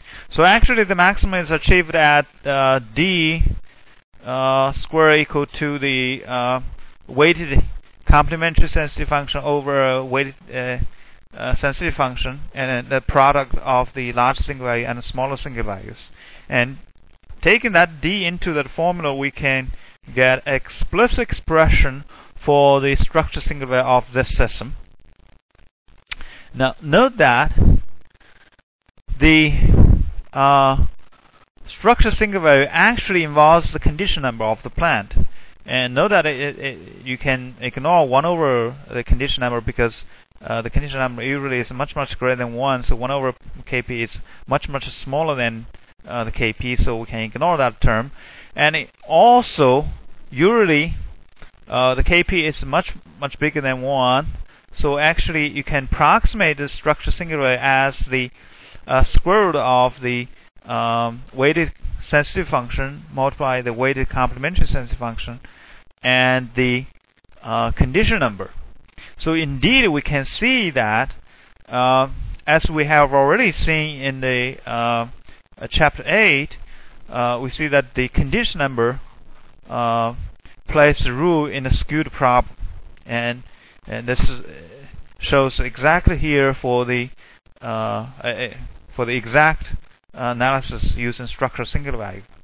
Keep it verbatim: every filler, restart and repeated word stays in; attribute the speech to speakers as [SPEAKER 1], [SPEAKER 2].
[SPEAKER 1] So actually the maximum is achieved at uh, d uh, square equal to the uh, weighted complementary sensitivity function over weighted uh, uh, sensitivity function, and the product of the large single value and the smaller single values. And taking that d into that formula, we can get explicit expression for the structure single value of this system. Now note that the uh, structure single value actually involves the condition number of the plant. And note that it, it, you can ignore one over the condition number, because uh, the condition number usually is much much greater than one. So one over kp is much much smaller than uh, the kp, so we can ignore that term. And it also usually uh, the kp is much much bigger than one. So actually you can approximate the structure single value as the uh, square root of the um, weighted sensitive function multiplied the weighted complementary sensitive function and the uh, condition number. So indeed we can see that uh, as we have already seen in the uh, uh, chapter eight, uh, we see that the condition number uh, plays the role in a skewed problem, and and this is, shows exactly here for the uh, uh, for the exact analysis using structural singular value.